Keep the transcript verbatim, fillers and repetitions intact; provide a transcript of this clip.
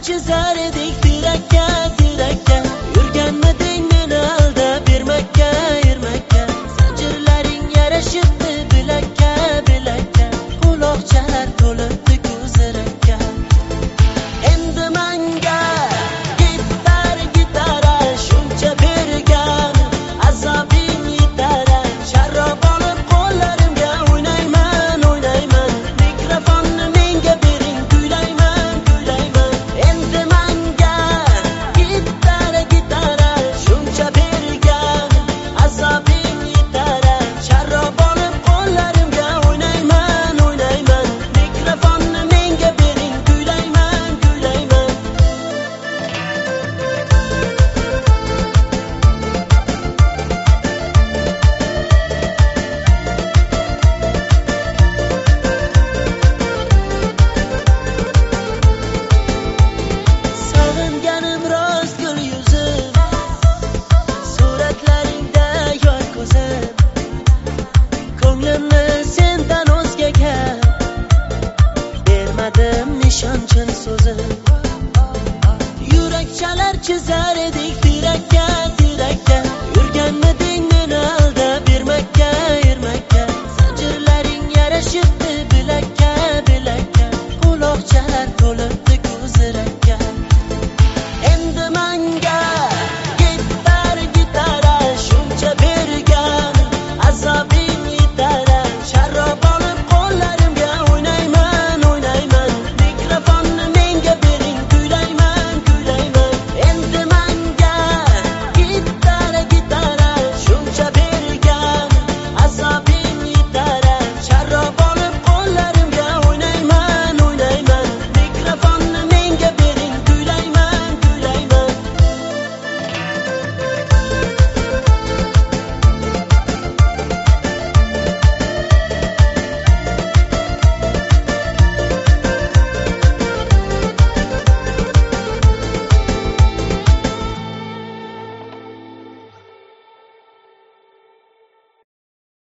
chizar edik tirakka tirakka. Yurganmiding meni aldab bermakka ermakka. Zanjirlaring yarashibdi bilakka bilakka. Quloqchalar to'libdi ko'zirakka. Endi menga gitar gitara shuncha bergan azobing yetar. Sharob olib qo'llarimga o'ynayman o'ynayman. Mikrofonni menga bering kuylayman kuylayman. Endi menga gitar gitara shuncha bergan azobing yetar. Sharob olib qo'llarimga o'ynayman o'ynayman. Mikrofonni menga bering kuylayman kuylayman. Sog'inganim rost gul yuzim, suratlaringda yoy ko'zim. Ko'nglimni sendan o'zgaga bermadim nishon chin so'zim. Yurakchalar chizar edik tirakka tirakka. Yurganmiding meni aldab bermakka ermakka. Zanjirlaring yarashibdi bilakka bilakka. Quloqchalar to'libdi ko'zirakka.